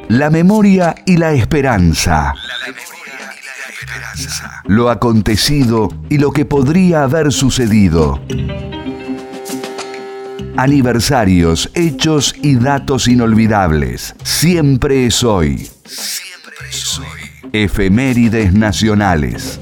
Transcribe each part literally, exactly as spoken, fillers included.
La memoria y la esperanza. Lo acontecido y lo que podría haber sucedido. Aniversarios, hechos y datos inolvidables. Siempre es hoy. Siempre es hoy. Efemérides nacionales.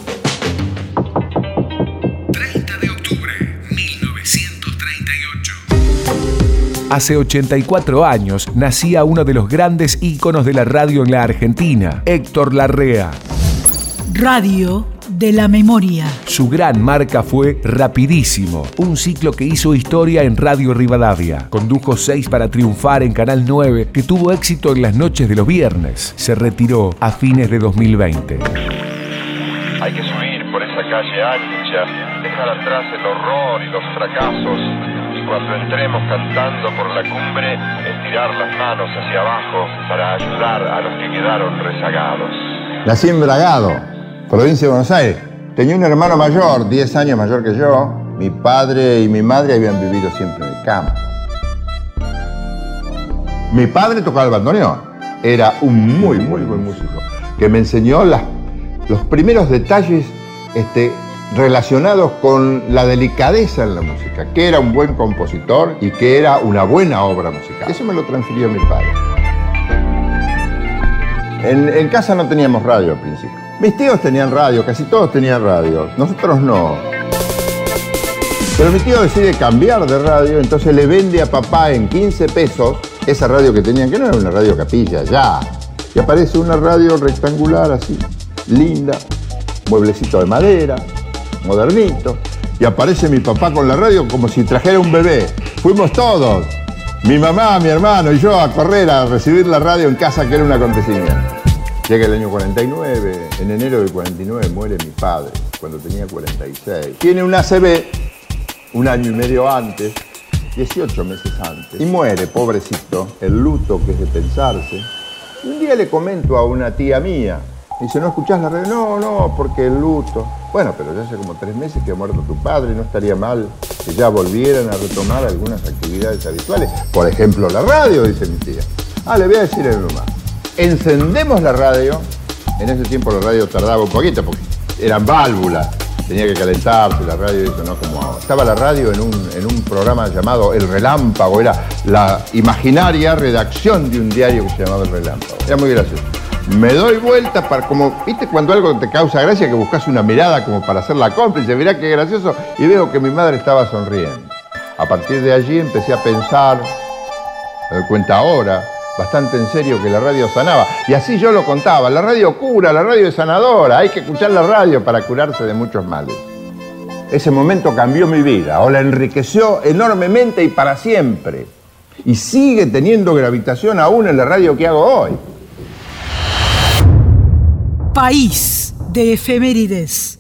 treinta de octubre de mil novecientos treinta y ocho. Hace ochenta y cuatro años nacía uno de los grandes íconos de la radio en la Argentina, Héctor Larrea. Radio de la memoria. Su gran marca fue Rapidísimo, un ciclo que hizo historia en Radio Rivadavia. Condujo seis para triunfar en Canal nueve, que tuvo éxito en las noches de los viernes. Se retiró a fines de dos mil veinte. Hay que subir por esa calle ancha, dejar atrás el horror y los fracasos, y cuando entremos cantando por la cumbre, estirar las manos hacia abajo para ayudar a los que quedaron rezagados. Nací en Bragado, provincia de Buenos Aires. Tenía un hermano mayor, diez años mayor que yo. Mi padre y mi madre habían vivido siempre en el campo. Mi padre tocaba el bandoneón. Era un muy, muy buen músico, que me enseñó las, los primeros detalles este, relacionados con la delicadeza en la música, que era un buen compositor y que era una buena obra musical. Eso me lo transfirió mi padre. En, en casa no teníamos radio al principio. Mis tíos tenían radio, casi todos tenían radio. Nosotros no. Pero mi tío decide cambiar de radio, entonces le vende a papá en quince pesos esa radio que tenían, que no era una radio capilla, ya. Y aparece una radio rectangular así, linda, mueblecito de madera, modernito. Y aparece mi papá con la radio como si trajera un bebé. Fuimos todos, mi mamá, mi hermano y yo, a correr a recibir la radio en casa, que era un acontecimiento. Llega el año cuarenta y nueve, en enero del cuarenta y nueve muere mi padre, cuando tenía cuarenta y seis. Tiene un A C V un año y medio antes, dieciocho meses antes, y muere, pobrecito, el luto que es de pensarse. Y un día le comento a una tía mía, me dice, ¿no escuchás la radio? No, no, porque el luto. Bueno, pero ya hace como tres meses que ha muerto tu padre, no estaría mal que ya volvieran a retomar algunas actividades habituales. Por ejemplo, la radio, dice mi tía. Ah, le voy a decir a mi mamá. Encendemos la radio. En ese tiempo la radio tardaba un poquito porque eran válvulas, tenía que calentarse la radio y eso, no como ahora. Estaba la radio en un, en un programa llamado El Relámpago, era la imaginaria redacción de un diario que se llamaba El Relámpago. Era muy gracioso. Me doy vuelta para, como, ¿viste cuando algo te causa gracia que buscas una mirada como para hacer la cómplice? Mirá qué gracioso. Y veo que mi madre estaba sonriendo. A partir de allí empecé a pensar, me doy cuenta ahora, bastante en serio, que la radio sanaba. Y así yo lo contaba, la radio cura, la radio es sanadora, hay que escuchar la radio para curarse de muchos males. Ese momento cambió mi vida, o la enriqueció enormemente y para siempre. Y sigue teniendo gravitación aún en la radio que hago hoy. País de efemérides.